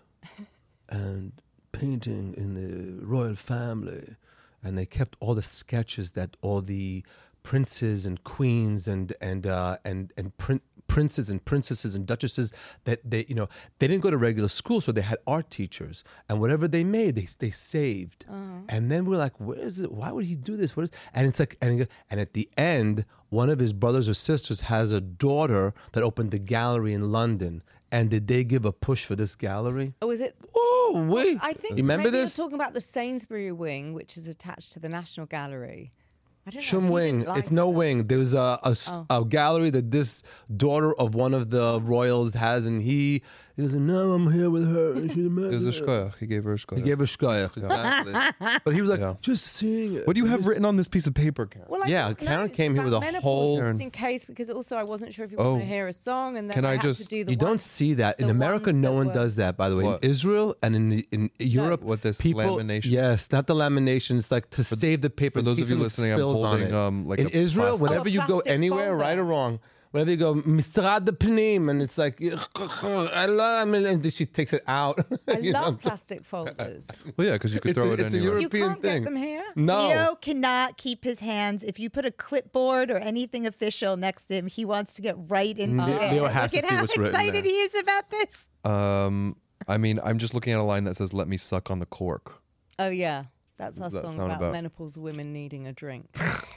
and painting in the royal family, and they kept all the sketches that all the princes and queens and and uh, and and print princes and princesses and duchesses that they, you know, they didn't go to regular school, so they had art teachers, and whatever they made, they they saved. And then we're like, where is it? Why would he do this? What is? And it's like, and and at the end, one of his brothers or sisters has a daughter that opened a gallery in London. And did they give a push for this gallery? Oh, is it? Oh, wait. I think you remember maybe this? you're talking about the Sainsbury wing, which is attached to the National Gallery. I don't know. Shum He Wing. didn't like It's no that. wing. There's a, a, s- Oh. a gallery that this daughter of one of the royals has, and he he was like, no, I'm here with her. And she's It was a amazing." shkoyach. He gave her a shkoyach. He gave her shkoyach, exactly. But he was like, Yeah. just seeing it. What do you have Just- written on this piece of paper, Karen? Well, I Yeah, got Karen notes came here with about a menopause whole- just in case, because also I wasn't sure if you Oh. wanted to hear a song, and then Can I, I had just- to do the You don't ones- see that in the America. ones No that one were- does that. By the way, What? in Israel and in the, in Europe, What, this people, lamination? Yes, not the lamination. It's like to save the paper. for those in of case you something listening, I'm spills on holding, it. um, like in a Israel, plastic- whenever Oh, a you go plastic anywhere, folder. right or wrong, whenever you go, Mistrad the Panim, and it's like, I love, and then she takes it out. I You love know? plastic folders. Well, yeah, because you could It's throw a- it it's a anywhere. You European can't thing. get them here. No. Theo cannot keep his hands. If you put a clipboard or anything official next to him, he wants to get right into Mm, it. Theo has Look to at see how what's written excited there. he is about this. Um, I mean, I'm just looking at a line that says, "Let me suck on the cork." Oh yeah, that's our What does that song sound about, about? menopause women needing a drink.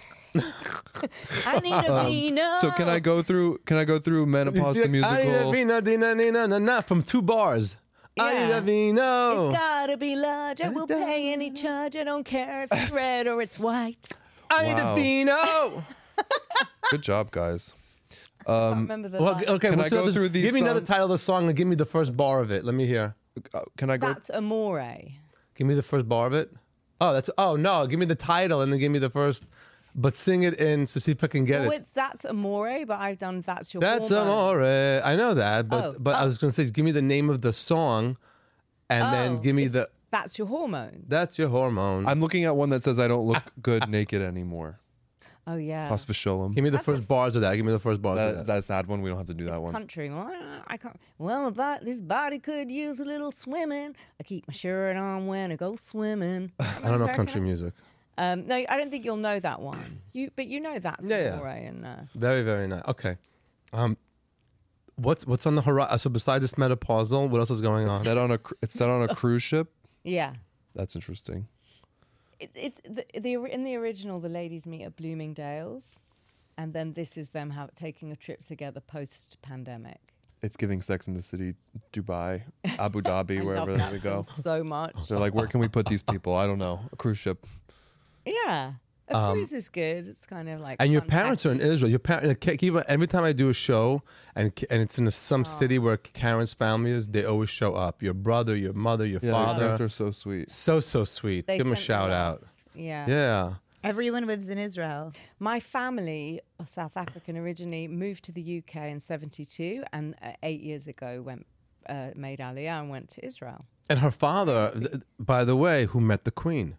I need a vino. So can I go through? Can I go through menopause the I need a musical? vino, dina, nina, na, na, from two bars. I need Yeah. a vino. It's gotta be large. I will pay any charge. I don't care if it's red or it's white. I need a Wow. vino. Good job, guys. I Um, can't remember the Well, line. okay, Can what's I go another- through these Give me another songs? title of the song and give me the first bar of it. Let me hear. uh, can I go? That's Amore. Give me the first bar of it. Oh, that's. Oh no, give me the title and then give me the first. But sing it in so see if I can get Well, it. it's That's Amore, but I've done That's Your That's Hormone. amore. I know that, but Oh, but I oh. was going to say, give me the name of the song, and then Oh, give me it's the. That's Your Hormones. That's your hormone. I'm looking at one that says, "I don't look good naked anymore." Oh, yeah. Pas v'sholem. Give me the That's first bars of that. Give me the first bars That, of that. that's a sad one. We don't have to do that It's one. country. Well, I can't. Well, but this body could use a little swimming. I keep my shirt on when I go swimming. I don't know country music. Um, no, I don't think you'll know that one. You, but you know That's Yeah, yeah. Amore, and uh, Very very nice. Okay. Um, what's what's on the horizon? So besides this menopausal, what else is going on? Set on a. cr- It's set on a cruise ship. yeah. That's interesting. It's it's the, the in the original, the ladies meet at Bloomingdale's, and then this is them have, taking a trip together post pandemic. It's giving Sex in the City, Dubai, Abu Dhabi, I wherever love that they go. film so much. They're like, where can we put these people? I don't know. A cruise ship. Yeah, a Um, cruise is good. It's kind of like And your fun parents are in package. Israel. Your parents keep every time I do a show, and and it's in a, some city where Karen's family is. They always show up. Your brother, your mother, your Yeah, your father. parents are so sweet. So so sweet. They Give them a sent me shout love. out. Yeah. Yeah. Everyone lives in Israel. My family, are South African originally, moved to the U K in seventy-two, and uh, eight years ago went uh, made Aliyah and went to Israel. And her father, th- by the way, who met the Queen.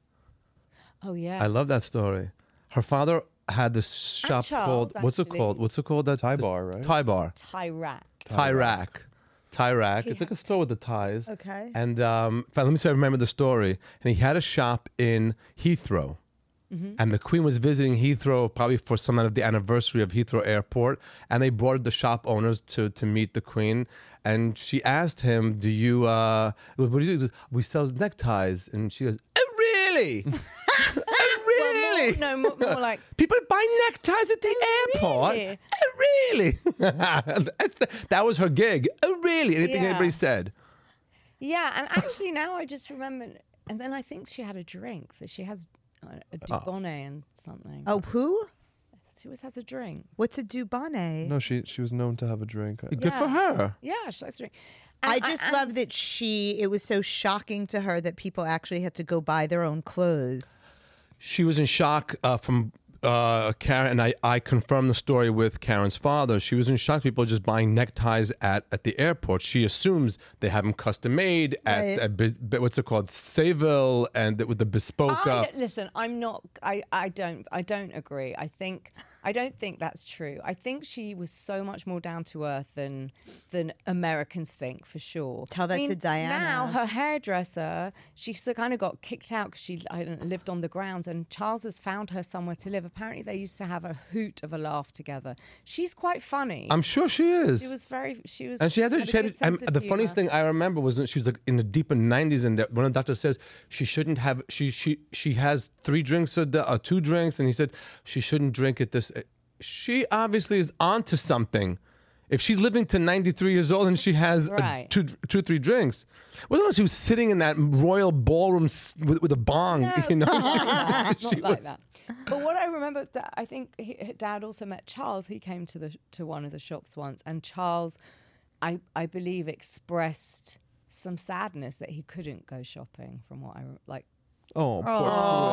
Oh yeah. I love that story. Her father had this shop Charles, called what's it actually. called? What's it called? That Thai bar, right? Thai bar. Tyrak. Tyrak. Tyrak. He It's like a store with the ties. Okay. And um, in fact, let me see if I remember the story. And he had a shop in Heathrow. Mm-hmm. And the Queen was visiting Heathrow probably for some of the anniversary of Heathrow Airport. And they brought the shop owners to, to meet the Queen. And she asked him, do you, uh, what do you do? He goes, we sell neckties. And she goes, oh, really? oh, really? Well, more, no, more, more like People buy neckties at the airport? really? Oh, really? That's the, that was her gig. Oh, really? Anything Yeah. anybody said? yeah. And actually, now I just remember. And then I think she had a drink that she has uh, a Dubonnet and something. Oh, who? She always has a drink. What's a Dubonnet? No, she she was known to have a drink. Good for Yeah. her. Yeah, she likes to drink. I And just and- love that she, it was so shocking to her that people actually had to go buy their own clothes. She was in shock uh, from uh, Karen, and I, I confirmed the story with Karen's father. She was in shock. People just buying neckties at, at the airport. She assumes they have them custom made at, Right. at Bi- Bi- what's it called, Sayville, and the, with the bespoke. I uh, don't- listen, I'm not. I, I don't. I don't agree. I think I don't think that's true. I think she was so much more down to earth than than Americans think, for sure. Tell that I mean, to Diana. Now her hairdresser, she so kind of got kicked out because she I don't know, lived on the grounds, and Charles has found her somewhere to live. Apparently, they used to have a hoot of a laugh together. She's quite funny. I'm sure she is. She was very. She was. And she had, had a, a she had good a- um, sense of the humor. funniest thing I remember was when she was like in the deeper nineties, and that one of the doctors says she shouldn't have. She she she has three drinks a day, or two drinks, and he said she shouldn't drink at this. She obviously is onto something. If she's living to ninety-three years old and she has a Right. two, two, three drinks, wasn't it she was sitting in that royal ballroom s- with, with a bong? No. You know, Not She like was- that. But what I remember, that I think he, Dad also met Charles. He came to the to one of the shops once, and Charles, I I believe, expressed some sadness that he couldn't go shopping. From what I re- like. Oh, poor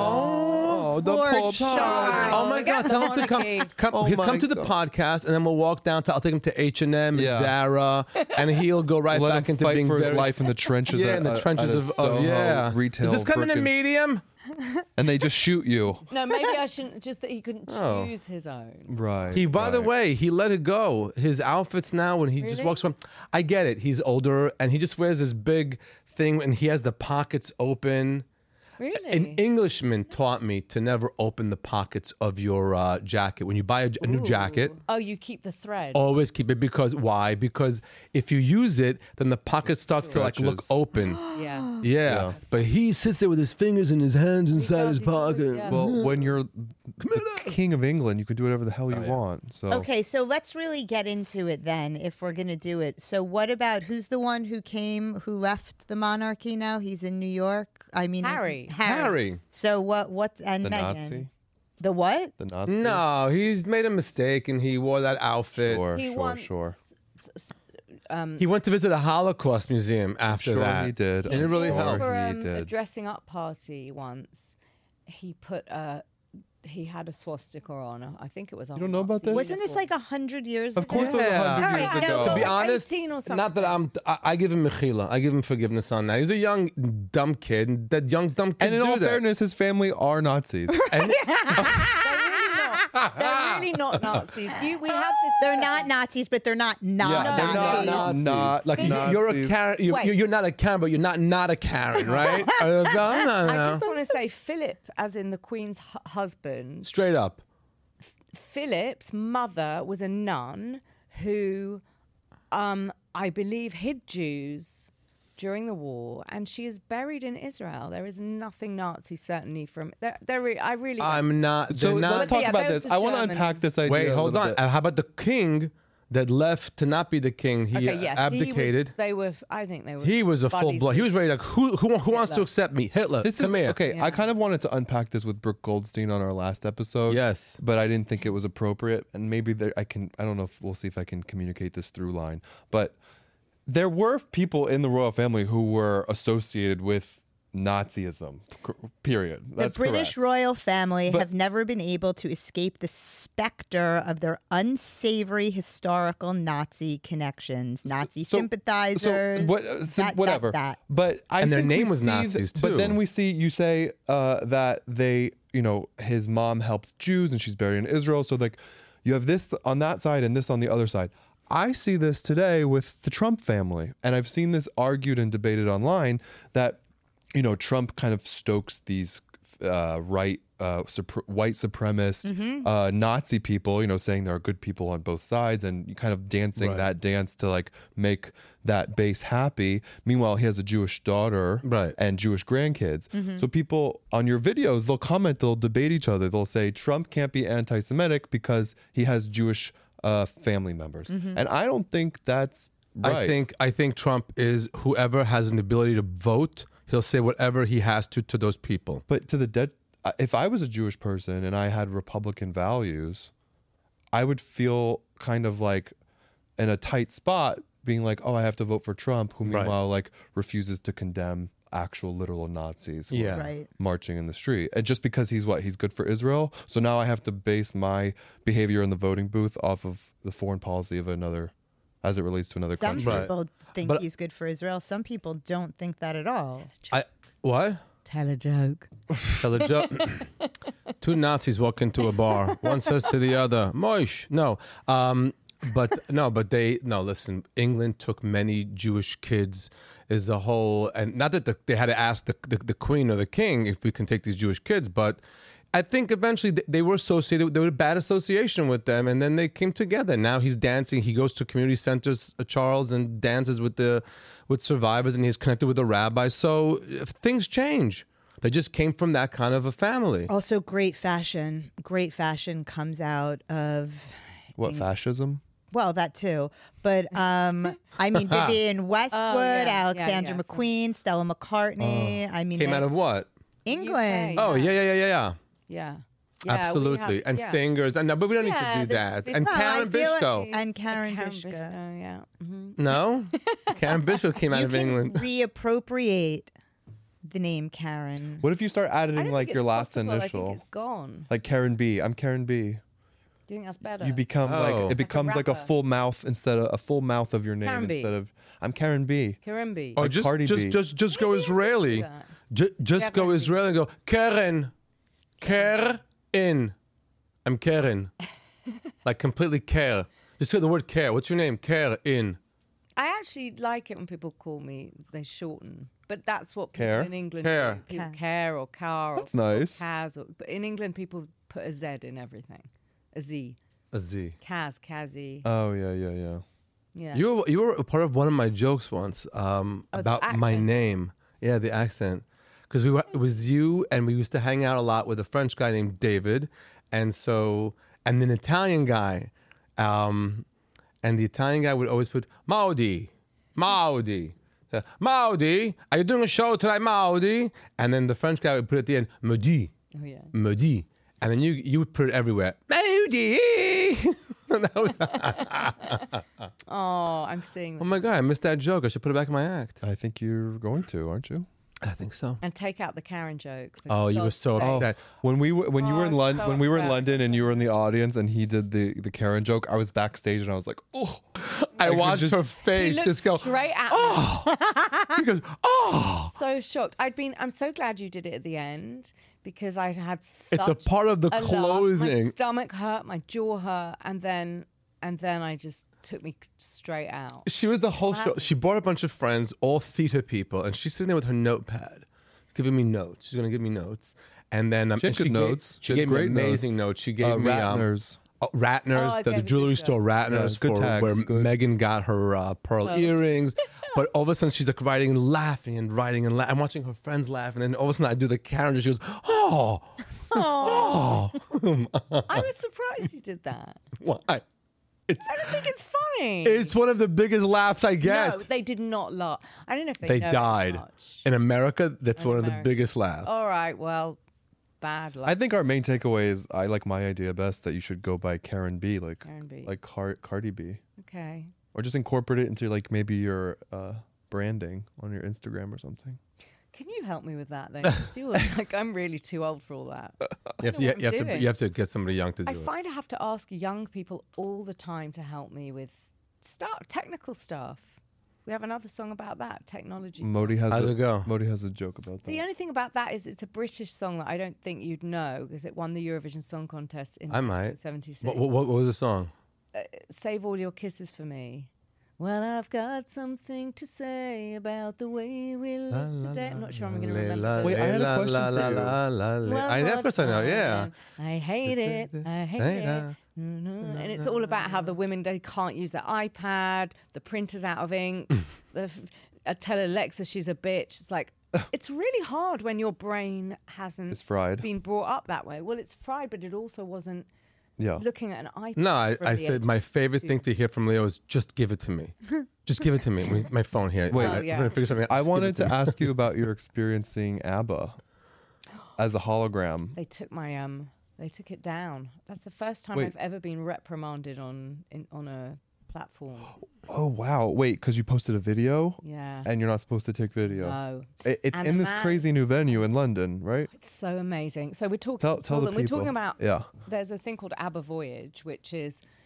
Oh, oh, the poor poor child. child. Oh my Forget God! the Tell him to come. monarchy. Come, Oh he'll my come to the God. podcast, and then we'll walk down to. I'll take him to H and M, Yeah. Zara, and he'll go right Let back him into fight being for very, his life in the trenches. Yeah, at, in the at- trenches at a of, of Soho yeah. retail. Is this coming in frickin- medium? And they just shoot you. No, maybe I shouldn't. Just that he couldn't Oh. choose his own. Right. He, by the right. way, he let it go. His outfits now, when he just Really? walks around, I get it. He's older, and he just wears this big thing, and he has the pockets open. Really? An Englishman taught me to never open the pockets of your uh, jacket. When you buy a, a new jacket, Ooh. Oh, you keep the thread. always keep it, because why? Because if you use it, then the pocket starts to like look Stretches. open. Yeah. Yeah. Yeah. But he sits there with his fingers in his hands inside does, his he does, pocket. yeah. Well, when you're the king of England, you can do whatever the hell you want. So Okay, so let's really get into it then, if we're going to do it. So, what about who's the one who came, who left the monarchy now? He's in New York. I mean, Harry. Harry. Harry. So what? What's and the Meghan? Nazi, The what? the Nazi. No, he's made a mistake, and he wore that outfit. Sure, He sure, once, sure. He went to visit a Holocaust museum after Sure that. he did. And it really Sure helped. For he um, a did. dressing up party once, he put a. He had a swastika on. I think it was. You don't know about this? Wasn't this like a hundred years Of ago? course, it was a Yeah. hundred All years right, no, ago. To be Well, honest, eighteen or not that I'm. I, I give him mechila. I give him forgiveness on that. He's a young dumb kid. And that young dumb kid and in do all that. fairness, his family are Nazis. And- They're really not Nazis. You, we have this. They're not Nazis, but they're not not Yeah, they're Nazis. not Nazis. not like Nazis. you're a Karen. You, Wait. you- you're not a Karen, but you're not not a Karen, right? Uh, no, no, I no. just want to say, Philip, as in the Queen's hu- husband, Straight up. Philip's mother was a nun who, um, I believe, hid Jews during the war, and she is buried in Israel. There is nothing Nazi, certainly from there. there re- I really. I'm not. So they're not let's But talk yeah, about those this. are I want to German. unpack this idea. Wait, a hold little on. bit. Uh, How about the king that left to not be the king? He okay, uh, yes, abdicated. He was, they were. I think they were. He was a full buddies blood. He with- was ready. Like, who who, who wants to Hitler. accept me? Hitler. This come is here. okay. Yeah. I kind of wanted to unpack this with Brooke Goldstein on our last episode. Yes. but I didn't think it was appropriate, and maybe there, I can. I don't know if we'll see if I can communicate this through line. But there were people in the royal family who were associated with Nazism. c- Period. That's the British correct. royal family But- have never been able to escape the specter of their unsavory historical Nazi connections, Nazi so- sympathizers. So what? uh, sim- that, whatever. That, that. But I And their think we name was see Nazis, th- But then too. we see you say uh, that they, you know, his mom helped Jews and she's buried in Israel. So like, you have this on that side and this on the other side. I see this today with the Trump family, and I've seen this argued and debated online that, you know, Trump kind of stokes these uh, right. Uh, supr- white supremacist Mm-hmm. uh, Nazi people, you know, saying there are good people on both sides, and kind of dancing Right. that dance to like make that base happy. Meanwhile, he has a Jewish daughter Right. and Jewish grandkids. Mm-hmm. So people on your videos, they'll comment, they'll debate each other. They'll say Trump can't be anti-Semitic because he has Jewish uh, family members, Mm-hmm. and I don't think that's right. I think I think Trump is whoever has an ability to vote. He'll say whatever he has to to those people. But to the dead, if I was a Jewish person and I had Republican values, I would feel kind of like in a tight spot, being like, "Oh, I have to vote for Trump," who Right. meanwhile like refuses to condemn actual literal Nazis who Yeah. are Right. marching in the street. And just because he's what he's good for Israel, so now I have to base my behavior in the voting booth off of the foreign policy of another, as it relates to another Some country. Right. people think But- he's good for Israel. Some people don't think that at all. I what? Tell a joke. Tell a joke. Two Nazis walk into a bar. One says to the other, "Moish." No, um, but no, but they no. Listen, England took many Jewish kids as a whole, and not that the, they had to ask the, the the Queen or the King if we can take these Jewish kids, but I think eventually they, they were associated. There was a bad association with them, and then they came together. Now he's dancing. He goes to community centers, uh, Charles, and dances with the with survivors, and he's connected with the rabbis. So uh, things change. They just came from that kind of a family. Also, great fashion. Great fashion comes out of, What, fascism? well, that too. But um, I mean, Vivienne Westwood, Oh, yeah, yeah, Alexandra yeah. McQueen, Stella McCartney. I mean, Came they- out of what? England. U K. Oh yeah, yeah, yeah, yeah, yeah. Yeah. Yeah, we Absolutely, have- and yeah. singers, and no, but we don't Yeah, need to do there's- that. there's- And Well, I Karen feel like- Bishko. And Karen Karen Bishko. Bishko, yeah. hmm No, Karen Bishko came out You of can England. reappropriate the name Karen. What if you start I adding don't like think your it's last possible. I initial? think it's gone. Like Karen B. I'm Karen B. Do you think that's better? You become Oh. like Like a it becomes like a rapper. full mouth instead of a full mouth of your name Karen B. instead of I'm Karen B. Karimbi. Or like just, Cardi just, B. just, just go Maybe I could do Israeli. that. Ju- just Yeah, go Cardi B. Israeli and go Karen, Karen. I'm Karen. Like completely care. Just say the word care. What's your name? Karen. I actually like it when people call me, they shorten. But that's what people Care? in England Care. do. People Care. care or car That's or, nice. or Kaz. Or, but in England, people put a Z in everything. A Z. A Z. Kaz, Kazi. Oh yeah, yeah, yeah. Yeah. You were you were a part of one of my jokes once um, Oh, the about my accent. name. Yeah, the accent. Because we were, it was you, and we used to hang out a lot with a French guy named David, and so and an Italian guy, um, and the Italian guy would always put Maudi, Maudi, uh, Maudi. Are you doing a show tonight, Maudi? And then the French guy would put at the end Maudi, oh, yeah. Maudi, and then you you would put it everywhere, Maudi. And that was, Oh, I'm seeing oh that. my god, I missed that joke. I should put it back in my act. I think you're going to, aren't you? I think so. And take out the Karen joke. for Oh, you were God's so sake. upset. When we w- when you Oh, were in I'm London so when we were in upset. London and you were in the audience and he did the the Karen joke, I was backstage and I was like, oh, I could watched just- her He face looked just go. straight at me. He goes, oh. So shocked. I'd been. I'm so glad you did it at the end because I had such It's a part of the a laugh. closing. My stomach hurt, my jaw hurt, and then and then I just took me straight out. She was the whole show. She brought a bunch of friends, all theater people, and she's sitting there with her notepad, giving me notes. She's gonna give me notes, and then um, She had and good gave- notes. She She had gave me great amazing notes. notes. She gave uh, me um, Ratner's. oh, Ratner's, Oh, I the, the gave me jewelry good store notes. Ratner's Yeah, good for tags, where good. Megan got her uh, pearl earrings. But all of a sudden, she's like writing and laughing and writing and laughing. I'm watching her friends laugh, and then all of a sudden, I do the Karen, and she goes, "Oh, oh, I was surprised you did that. why?" It's I don't think it's funny. it's one of the biggest laughs I get. No, they did not laugh. I don't know if they. They know died that much. in America. That's In one of the America. biggest laughs. All right. Well, bad luck. I think our main takeaway is I like my idea best that you should go by Karen B, like Karen B. like Car- Cardi B, Okay. or just incorporate it into like maybe your uh, branding on your Instagram or something. Can you help me with that then? 'Cause you're like I'm really too old for all that. You have to, know you, what you have I'm to, doing. you have to get somebody young to do I it. find I have to ask young people all the time to help me with stuff, technical stuff. We have another song about that, technology. stuff. Modi has How's a, it go? Modi has a joke about that. The only thing about that is it's a British song that I don't think you'd know because it won the Eurovision Song Contest in I might. seventy-six. What, what, what was the song? Save all your kisses for me. Well, I've got something to say about the way we live today. I'm not sure I'm going to remember. the- Wait, I had a question for you. One I more never said no. Yeah. time. I hate it. I hate it. Mhm. And it's all about how the women, they can't use their iPad, the printer's out of ink. the, f- I tell Alexa she's a bitch. It's like, it's really hard when your brain hasn't It's fried. been brought up that way. Well, it's fried, but it also wasn't Yeah. looking at an iPad. No, I, from I the said age my of favorite two. thing to hear from Leo is just give it to me. Just give it to me. With my phone here. Wait. I, Oh, yeah. I'm gonna figure something out. I Just give wanted it to me. ask you about your experience seeing ABBA as a hologram. They took my um. They took it down. That's the first time Wait. I've ever been reprimanded on in, on a platform. Oh wow! Wait, because you posted a video Yeah. and you're not supposed to take video. No. It, it's And in the this man- crazy new venue in London, right? It's so amazing. So we're talking. Tell tell the them. people. We're talking about. Yeah. There's a thing called ABBA Voyage, which is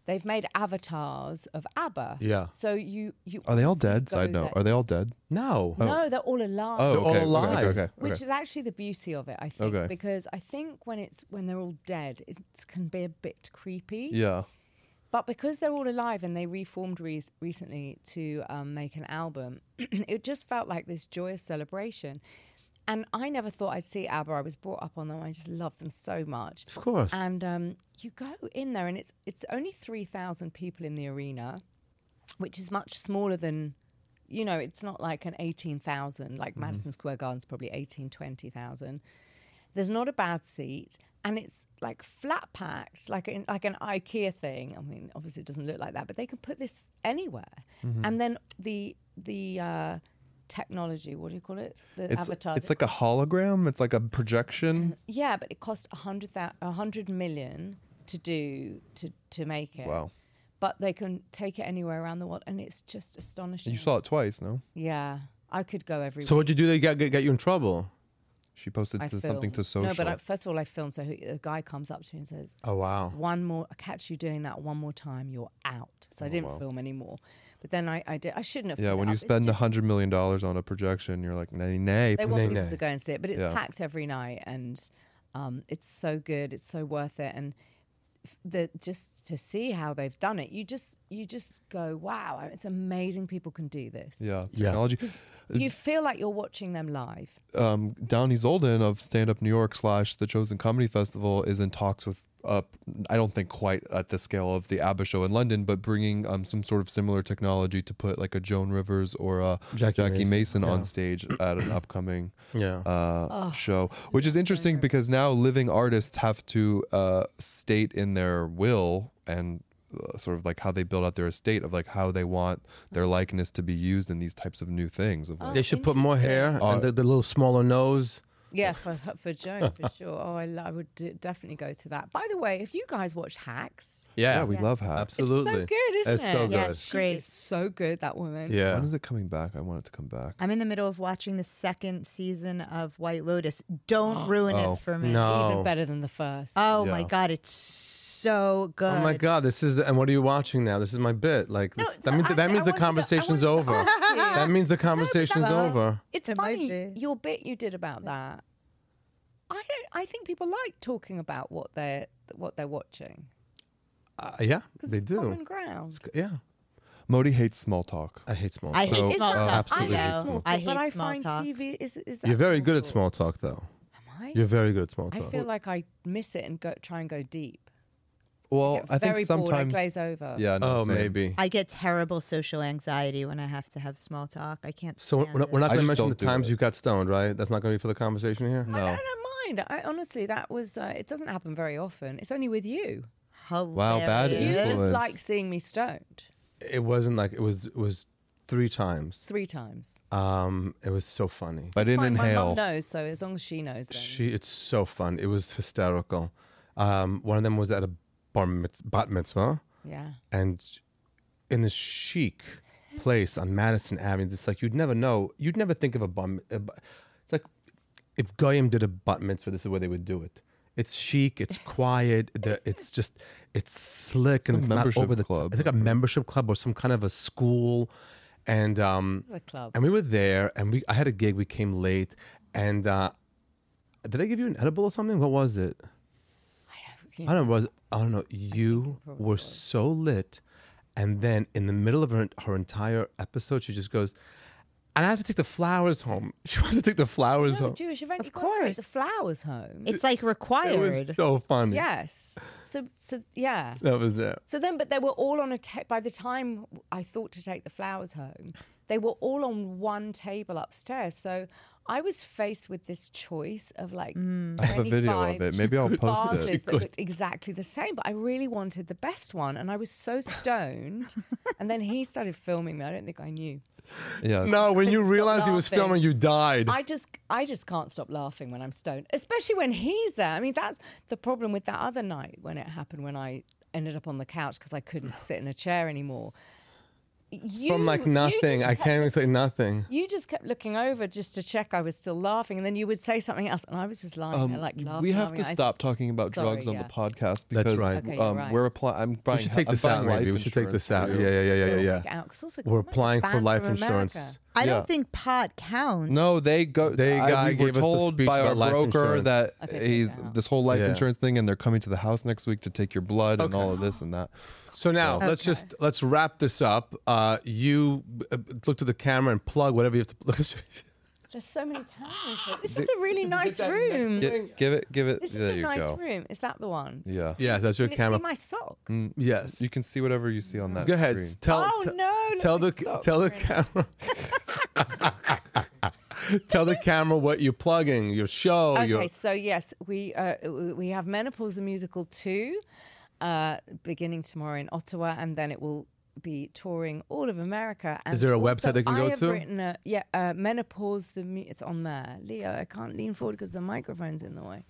they've made avatars of ABBA. Yeah. So you you Are they all obviously dead? go Side note. there- Are they all dead? No. No, they're all alive. Oh, They're all okay, okay, alive. Okay, okay, Which okay. is actually the beauty of it, I think, Okay. because I think when it's when they're all dead, it can be a bit creepy. Yeah. But because they're all alive and they reformed re- recently to um, make an album, it just felt like this joyous celebration. And I never thought I'd see ABBA. I was brought up on them. I just love them so much. Of course. And um, you go in there, and it's it's only three thousand people in the arena, which is much smaller than, you know, it's not like an eighteen thousand, like Mm-hmm. Madison Square Garden's probably eighteen, twenty thousand. There's not a bad seat, and it's like flat packed, like in, like an IKEA thing. I mean, obviously it doesn't look like that, but they can put this anywhere. Mm-hmm. And then the the uh, technology, what do you call it? The It's avatar. it's like a hologram. It's like a projection. Yeah, but it cost a hundred thou- a hundred million to do to to make it. Wow. But they can take it anywhere around the world, and it's just astonishing. You saw it twice, no? Yeah, I could go every. So week. what'd you do that got, got, got you in trouble? She posted I to something to filmed. social. No, but I, first of all, I filmed. So he- a guy comes up to me and says, Oh, wow. "One more, I catch you doing that one more time, you're out." So I didn't wow. film anymore. But then I, I did. I shouldn't have. yeah, put it when you up. It's spend a just- hundred million dollars on a projection, you're like, nay, nay. they want Nay, people nay. to go and see it, but it's Yeah. packed every night, and um, it's so good. It's so worth it, and f- the just to see how they've done it, you just you just go, wow, it's amazing. People can do this. Yeah, Yeah. technology. You feel like you're watching them live. Um, Downey Zolden of Stand Up New York slash The Chosen Comedy Festival is in talks with, uh, I don't think quite at the scale of the ABBA show in London, but bringing um, some sort of similar technology to put like a Joan Rivers or a Jackie Jackie, Mason, Mason, yeah. on stage at an upcoming Yeah. uh, show, which is interesting because now living artists have to uh, state in their will and uh, sort of like how they build out their estate of like how they want their likeness to be used in these types of new things. Of like, They should put more hair Uh, and the, the little smaller nose. Yeah, for for Joan, for sure. Oh, I, lo- I would d- definitely go to that. By the way, if you guys watch Hacks, Yeah. yeah, we love Hacks. Absolutely. it's so good, isn't It's it? so Yeah, good. it's She great. is so good, that woman. Yeah. When is it coming back? I want it to come back. I'm in the middle of watching the second season of White Lotus. Don't ruin Oh. it for me. No. Even better than the first. Oh my Yeah. God, it's so good. Oh my God! This is and what are you watching now? This is my bit. Like No, this, so that means that actually, means I the wanted to- I conversation's wanted to over. ask you- That means the conversation's that's- over. It's It might funny be. your bit you did about that. I don't. I think people like talking about what they're what they're watching Uh, yeah, because they it's do. common ground. Yeah, Modi hates small talk. I hate small. I talk. hate So, Is small uh, talk. absolutely I hate know. small talk. I but I hate small find talk. T V is is that You're very good at talk? small talk, though. Am I? You're very good at small I talk. feel like I miss it and go try and go deep. Well, Get I think very bored, I sometimes. glaze over. Yeah, no, oh, same. maybe. I get terrible social anxiety when I have to have small talk. I can't. So stand we're not, we're it. not I going to just mention the don't do times it. you got stoned, right? That's not going to be for the conversation here. I, No. I don't mind. I honestly, that was. Uh, it doesn't happen very often. It's only with you. Wow, bad You Hilarious. just Influence. like seeing me stoned It wasn't like it was. It was three times. three times. Um, it was so funny. I didn't Fine, my inhale. mum knows, so as long as she knows, then. She, it's so fun. It was hysterical. Um, one of them was at a bar mitz- bat mitzvah, yeah. and in this chic place on Madison Avenue. It's like you'd never know. You'd never think of a bar. mi- a ba- It's like if Goyim did a bat mitzvah, this is where they would do it. It's chic. It's quiet. The, it's just it's slick and a it's not membership over the club. top. It's like a membership club or some kind of a school, and um, The club. and we were there, and we I had a gig. We came late, and uh, did I give you an edible or something? What was it? I don't know. Was I don't know. You probably were was. so lit, and then in the middle of her, her entire episode, she just goes, "And I have to take the flowers home." She wants to take the flowers No, home. Jewish event. Of You've got to take the course. flowers home. It's like It required. was so funny. Yes. So so yeah. That was it. So then, but they were all on a. Ta- by the time I thought to take the flowers home, they were all on one table upstairs. So I was faced with this choice of like. I have a video of it. Maybe I'll post vases it. that looked exactly the same, but I really wanted the best one, and I was so stoned. And then he started filming me. I don't think I knew. Yeah. No, when you Stop realized he was laughing. filming, you died. I just, I just can't stop laughing when I'm stoned, especially when he's there. I mean, that's the problem with that other night when it happened when I ended up on the couch because I couldn't sit in a chair anymore. You, From like you nothing, just I kept- can't even say nothing. You just kept looking over just to check I was still laughing, and then you would say something else, and I was just lying Um, there like laughing. we have laughing. to I- stop talking about Sorry, drugs on yeah. the podcast That's because right. Okay, you're um, right. we're applying. I'm buying. We should take I'm this buying out, maybe. life We should take this out. insurance Yeah, for you. yeah, yeah, yeah, We'll yeah. take it out, 'cause also We're we're applying for banned life from insurance. America. I Yeah. don't think pot counts. No, they go. They I, guy we gave were us the told speech by our about life broker insurance. that Okay, he's take it out. this whole life Yeah. insurance thing, and they're coming to the house next week to take your blood and Okay. all of this and that. So now Okay. let's just let's wrap this up. Uh, you uh, look to the camera and plug whatever you have to look. There's so many cameras here. This is a really nice room. Gi- give it, give it. This is there a you nice go. room. Is that the one? Yeah. Yes, that's your Can you camera. see my socks? Mm, Yes. You can see whatever you see on that Go ahead. screen. Tell. Oh, t- no, look Tell at the my socks. tell the Really camera. Tell the camera what you're plugging. Your show. Okay, Your so yes, we uh, we have Menopause the Musical two, uh, beginning tomorrow in Ottawa, and then it will be touring all of America. And Is there a also, website they can I go have to? Written a, yeah, uh, Menopause the mu- it's on there. Leo, I can't lean forward because the microphone's in the way.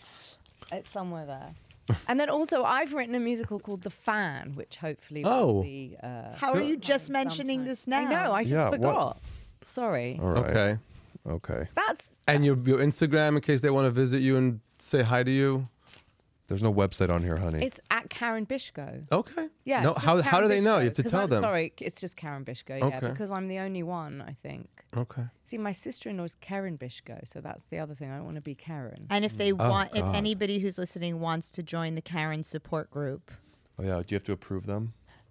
It's somewhere there. And then also, I've written a musical called The Fan, which hopefully Oh. will be. Uh, How are you just sometime. mentioning this now? I know, I just Yeah, what- forgot. Sorry. All right. okay. Okay. That's And your your Instagram in case they want to visit you and say hi to you. There's no website on here, honey. it's at Karen Bishko. Okay. Yeah. No. it's just How how do Karen they know? Bishko, You have to 'cause tell I'm them. Sorry, it's just Karen Bishko. Yeah, Okay. because I'm the only one, I think. Okay. See, my sister-in-law is Karen Bishko, so that's the other thing. I don't want to be Karen. And if they Oh, want, if God. anybody who's listening wants to join the Karen support group, oh yeah. Do you have to approve them?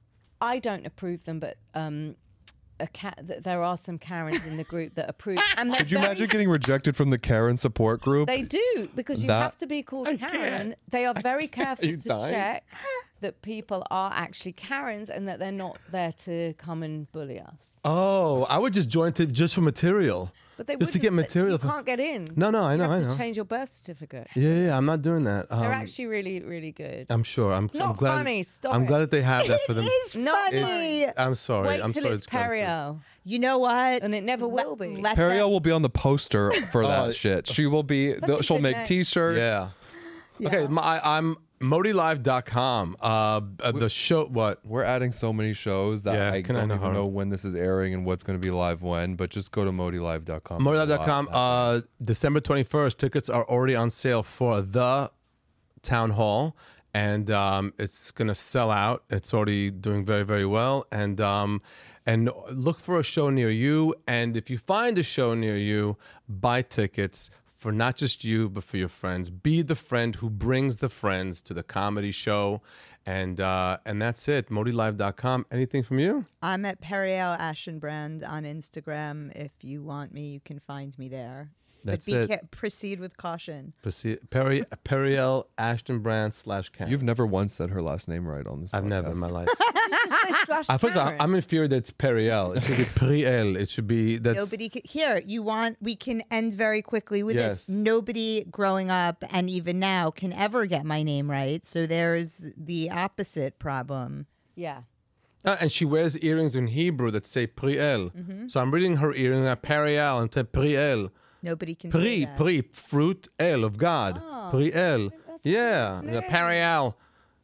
I don't approve them, but um, a cat. Th- there are some Karens in the group that approve. And they're Could you very- imagine getting rejected from the Karen support group? They do because you That- have to be called I Karen. can't. They are very careful you to dying? check that people are actually Karens and that they're not there to come and bully us. Oh, I would just join to just for material. But they Just to wouldn't- get but material You for- can't get in. No, no, I You know, have I to know. change your birth certificate. Yeah, yeah, I'm not doing that. Um, They're actually really, really good. I'm sure. I'm, I'm Not glad. funny, stop I'm it. glad that they have that for them. it's Not funny. I'm sorry. Wait I'm till sorry it's expensive. Periel, You know what? and it never Let- will be. let Periel them- will be on the poster for Oh, that shit. She will be. Such a She'll good make name. T-shirts. Yeah. Okay, my, I, I'm modi live dot com. Uh, uh, the show. What? We're adding so many shows that Yeah, I can I don't know even how- know when this is airing and what's going to be live when. But just go to modi live dot com. modi live dot com. Uh, December twenty-first. Tickets are already on sale for the town hall, and um, it's gonna sell out. It's already doing very, very well. And um, and look for a show near you. And if you find a show near you, buy tickets for not just you, but for your friends. Be the friend who brings the friends to the comedy show. And uh, and that's it. modi live dot com. Anything from you? I'm at Periel Ashenbrand on Instagram. If you want me, you can find me there. That's but be it. ca- proceed with caution. Percy- Perry Periel Ashton Brand slash Cam. You've never once said her last name right on this. I've podcast. never in my life. Just say slash I first of all, Karen. I'm infuriated that it's Periel. It should be Priel. It should be that's Nobody can, here. You want? We can end very quickly with Yes. this. Nobody growing up and even now can ever get my name right. So there's the opposite problem. Yeah. Uh, and she wears earrings in Hebrew that say Priel. Mm-hmm. So I'm reading her earring at Periel and say Priel. Nobody can. Pri, do that. pri, fruit, el of God. Oh, Priel. that's a Yeah. nice yeah. name. Periel.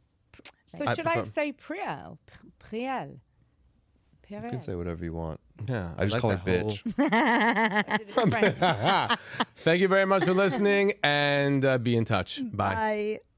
So I should I, prefer- say Priel? P- Priel. You Periel. can say whatever you want. Yeah. I just like call her that bitch. I did it in French. whole- Thank you very much for listening and uh, be in touch. Bye. Bye.